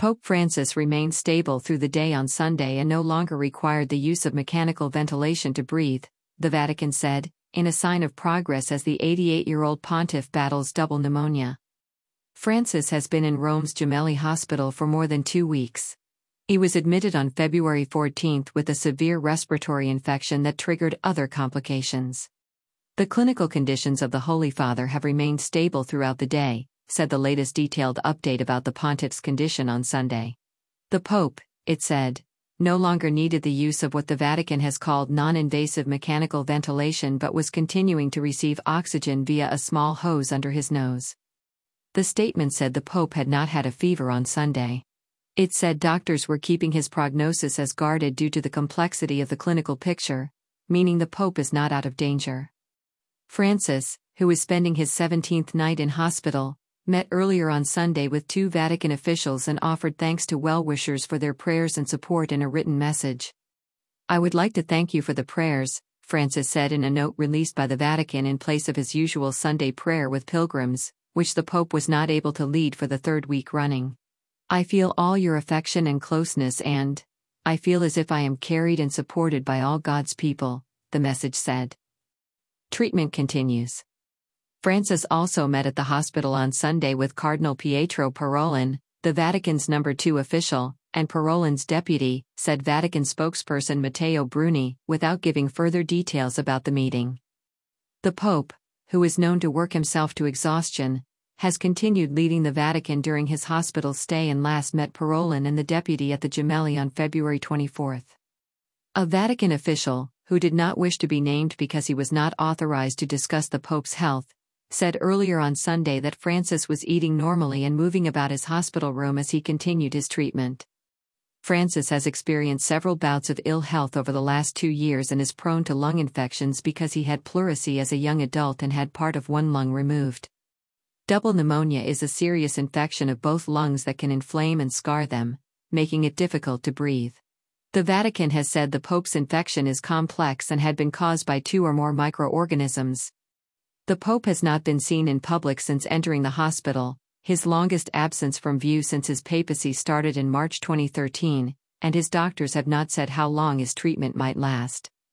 Pope Francis remained stable through the day on Sunday and no longer required the use of mechanical ventilation to breathe, the Vatican said, in a sign of progress as the 88-year-old pontiff battles double pneumonia. Francis has been in Rome's Gemelli Hospital for more than 2 weeks. He was admitted on February 14 with a severe respiratory infection that triggered other complications. The clinical conditions of the Holy Father have remained stable throughout the day, said the latest detailed update about the pontiff's condition on Sunday. The Pope, it said, no longer needed the use of what the Vatican has called non-invasive mechanical ventilation but was continuing to receive oxygen via a small hose under his nose. The statement said the Pope had not had a fever on Sunday. It said doctors were keeping his prognosis as guarded due to the complexity of the clinical picture, meaning the Pope is not out of danger. Francis, who is spending his 17th night in hospital, met earlier on Sunday with 2 Vatican officials and offered thanks to well-wishers for their prayers and support in a written message. "I would like to thank you for the prayers," Francis said in a note released by the Vatican in place of his usual Sunday prayer with pilgrims, which the Pope was not able to lead for the 3rd week running. "I feel all your affection and closeness and I feel as if I am carried and supported by all God's people," the message said. Treatment continues. Francis also met at the hospital on Sunday with Cardinal Pietro Parolin, the Vatican's number 2 official, and Parolin's deputy, said Vatican spokesperson Matteo Bruni, without giving further details about the meeting. The Pope, who is known to work himself to exhaustion, has continued leading the Vatican during his hospital stay and last met Parolin and the deputy at the Gemelli on February 24. A Vatican official, who did not wish to be named because he was not authorized to discuss the Pope's health, said earlier on Sunday that Francis was eating normally and moving about his hospital room as he continued his treatment. Francis has experienced several bouts of ill health over the last 2 years and is prone to lung infections because he had pleurisy as a young adult and had part of one lung removed. Double pneumonia is a serious infection of both lungs that can inflame and scar them, making it difficult to breathe. The Vatican has said the Pope's infection is complex and had been caused by 2 or more microorganisms. The Pope has not been seen in public since entering the hospital, his longest absence from view since his papacy started in March 2013, and his doctors have not said how long his treatment might last.